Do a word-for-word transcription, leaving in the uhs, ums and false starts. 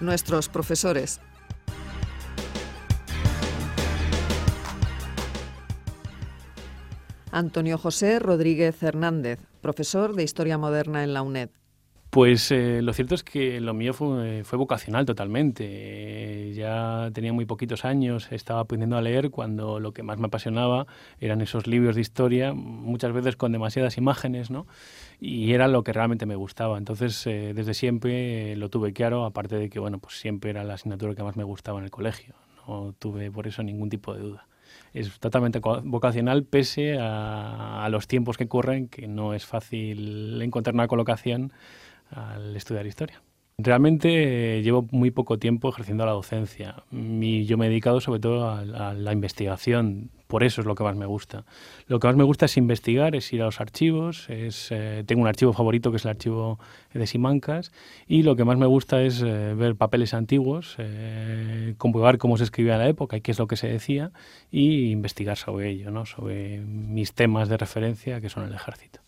nuestros profesores. Antonio José Rodríguez Hernández, profesor de Historia Moderna en la UNED. Pues eh, lo cierto es que lo mío fue, fue vocacional totalmente. Eh, ya tenía muy poquitos años, estaba aprendiendo a leer cuando lo que más me apasionaba eran esos libros de historia, muchas veces con demasiadas imágenes, ¿no? Y era lo que realmente me gustaba. Entonces, eh, desde siempre eh, lo tuve claro, aparte de que, bueno, pues siempre era la asignatura que más me gustaba en el colegio. No tuve por eso ningún tipo de duda. Es totalmente vocacional pese a, a los tiempos que corren, que no es fácil encontrar una colocación al estudiar historia. Realmente eh, llevo muy poco tiempo ejerciendo la docencia y yo me he dedicado sobre todo a, a la investigación, por eso es lo que más me gusta. Lo que más me gusta es investigar, es ir a los archivos, es, eh, tengo un archivo favorito que es el archivo de Simancas y lo que más me gusta es eh, ver papeles antiguos, eh, comprobar cómo se escribía en la época y qué es lo que se decía y investigar sobre ello, ¿no? Sobre mis temas de referencia que son el ejército.